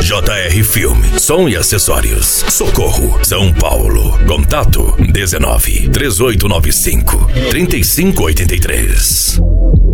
JR Filme, som e acessórios. Socorro, São Paulo. Contato 19 3895 3583.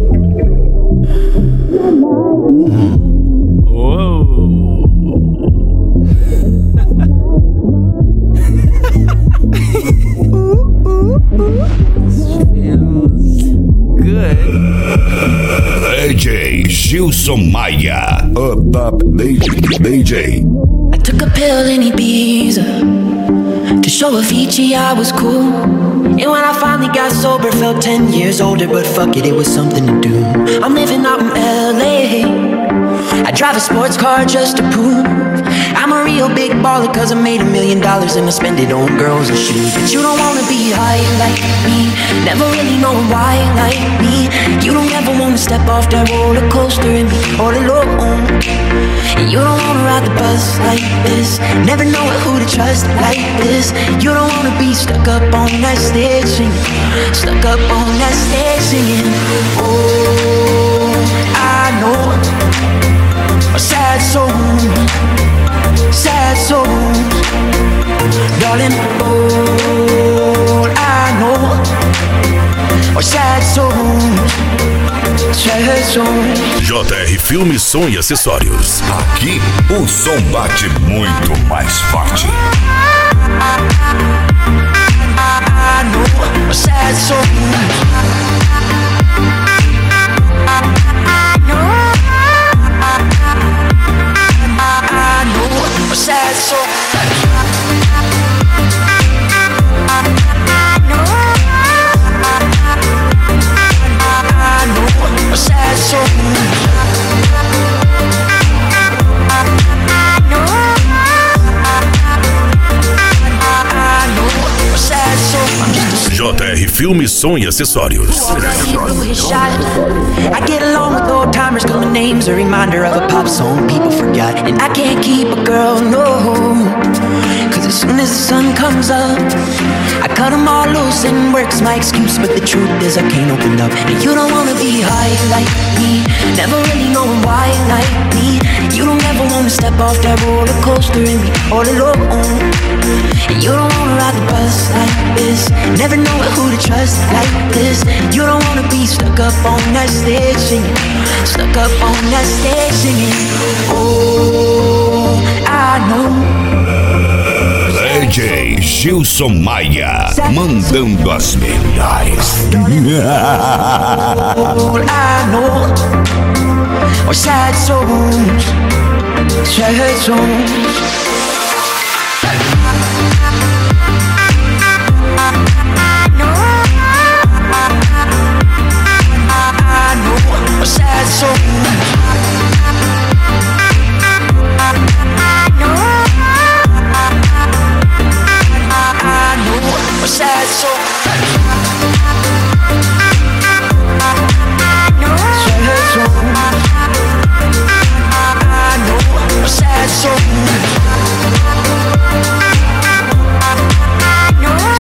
DJ Gilson Maia, Up DJ. I took a pill in Ibiza to show Avicii I was cool. And when I finally got sober, felt 10 years older. But fuck it, it was something to do. I'm living out in LA. I drive a sports car just to prove I'm a real big baller, cause I made $1 million and I spend it on girls and shoes. But you don't wanna be high like me, never really know why like me. You don't ever wanna step off that roller coaster and be all alone. And you don't wanna ride the bus like this, never know who to trust like this. You don't wanna be stuck up on that stage singing, stuck up on that stage singing. Oh, I know a sad soul, sad soul, darling. All I know are sad souls, sad souls. JR Filme, som e acessórios. Aqui o som bate muito mais forte. I know a sad soul. A sad soul. I know a sad soul. JR Filme, som e acessórios. I get along with old timers cause my name's a reminder of a pop song people forgot. And I can't keep a girl, no, cause as soon as the sun comes up I cut them all loose and work's my excuse. But the truth is I can't open up. And you don't wanna be high like me, never really know why like me. You don't ever wanna step off that roller coaster and be all alone. And you don't wanna ride the bus like this, never know who to trust like this. You don't wanna be stuck up on that stage singing, stuck up on that stage singing. Oh, I know. DJ Gilson Maia, mandando as melhores. All I know are sad souls, sad souls.